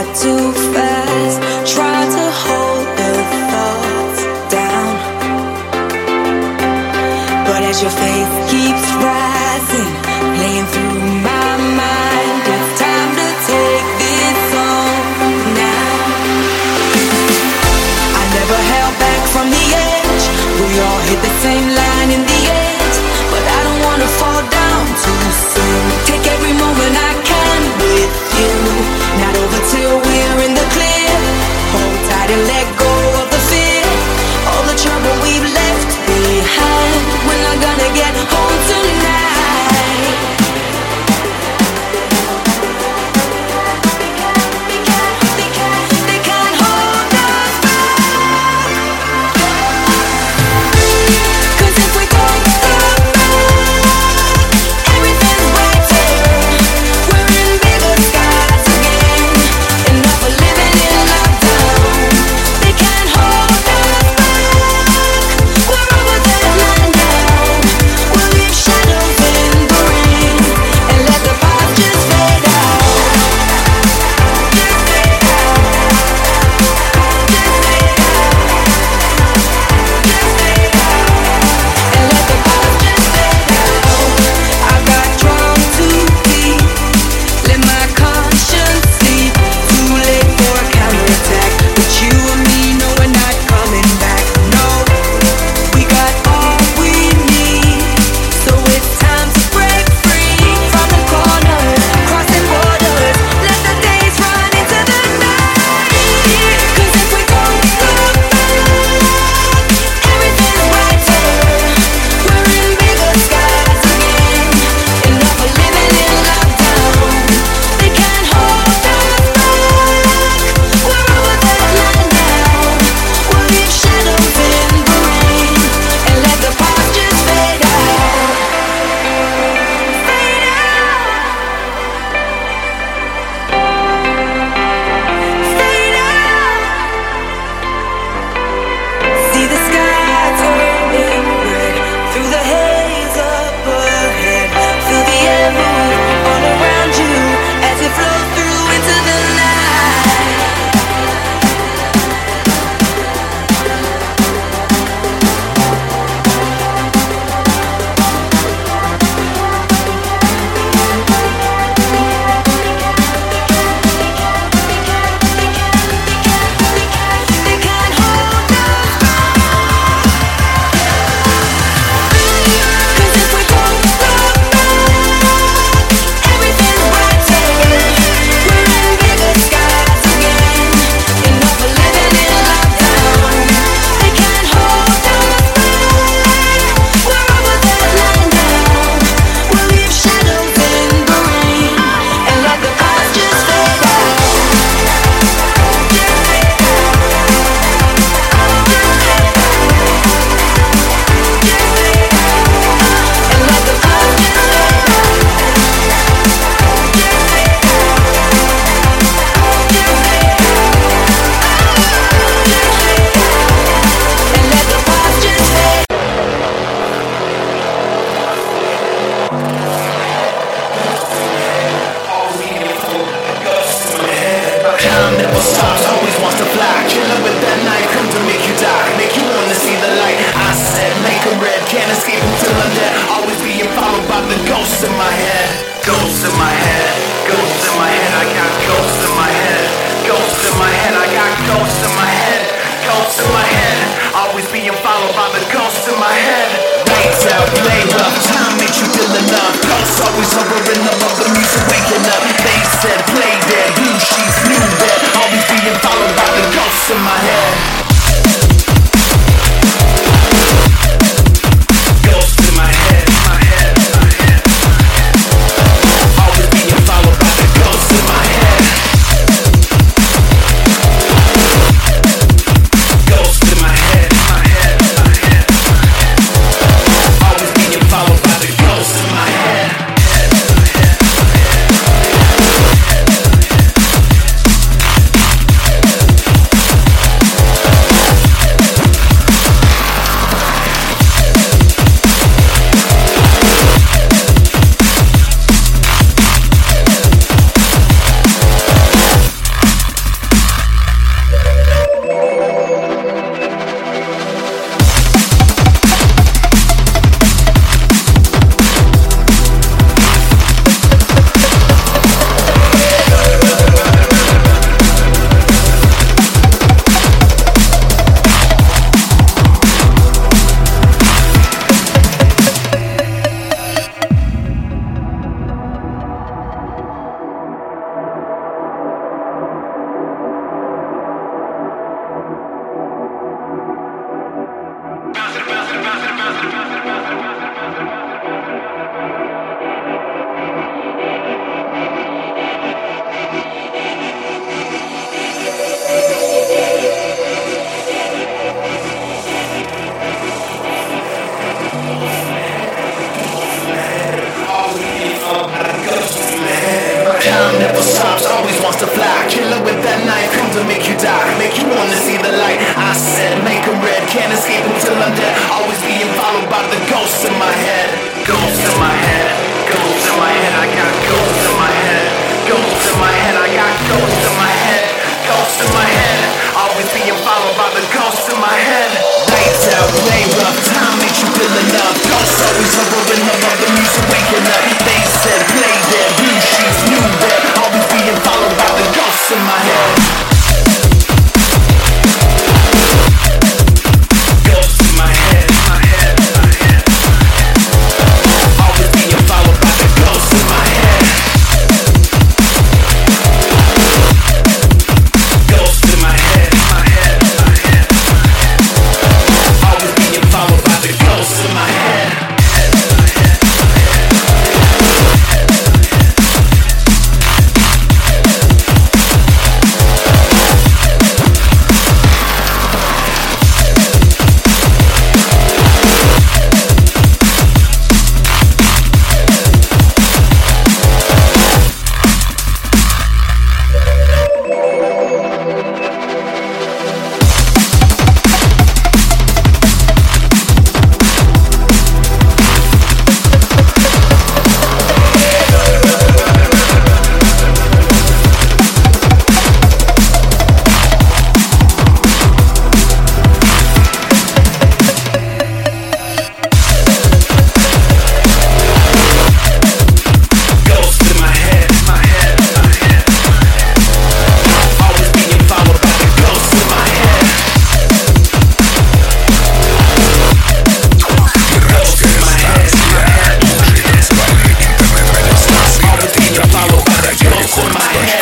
too fast, try to hold the thoughts down. But as your faith keeps rising, playing through my mind, it's time to take this on now. I never held back from the edge. We all hit the same line in the end, but I don't wanna fall down too soon. Take every moment I can with you, not over till we're in the clear. Hold tight and let go of the fear. All the trouble we've left behind, we're not gonna get home tonight. They can't hold us back. 'Cause if we don't stop back, everything's brighter. We're in bigger skies again. Enough of living in lockdown. They can't hold us back. We're over that line now. We'll leave shadows in the rain and let the past just fade out. Just fade out. Just fade out. Just fade out. And let the past just fade out. I got drawn too deep. Let my conscience sleep. Too late for a counterattack. But you and me know we're not coming back. No, we got all we need. So it's time to break free from the corners, crossing borders. Let the days run into the night. 'Cause if we don't look back, everything's brighter. We're in bigger skies again. Enough of living in lockdown. They can't hold us back. We're over that line now. We'll leave shadows in the rain and let the past just fade out. Fade out. Fade out. See the sky turning red through the haze up ahead. Feel the air move all around you as it flows through into the night. They can't hold us back. 'Cause if we don't stop back, everything's brighter. We're in bigger skies again. Enough of living in lockdown. They can't hold us back. We're over that line now. We'll leave shadows in the rain and let the past just fade out. Just fade out. Just fade out. Just fade out. And let the past just fade out. Just fade out. Just fade out. Just fade out. And let the past just fade out. Time never stops, always wants to fly. Killer with that knife, come to make you die, make you wanna see the light. I said, make a red, can't escape until I'm dead. Always being followed by the ghosts in my head. Ghosts in my head, ghosts in my head. I got ghosts in my head, ghosts in my head. I got ghosts in my head, ghosts in my head. Always being followed by the ghosts in my head. Lights out, play rough, time makes you feel enough. Ghosts always hovering above the music, waking up. They said play dead, blue sheets, new bed. Always being followed by the ghosts in my head. Ghosts in my head, my head, my head. Always being followed by the ghosts in my head. Ghosts in my head, my head, my head. Always being followed by the ghosts in my head. light. I said make 'em red, can't escape until I'm dead.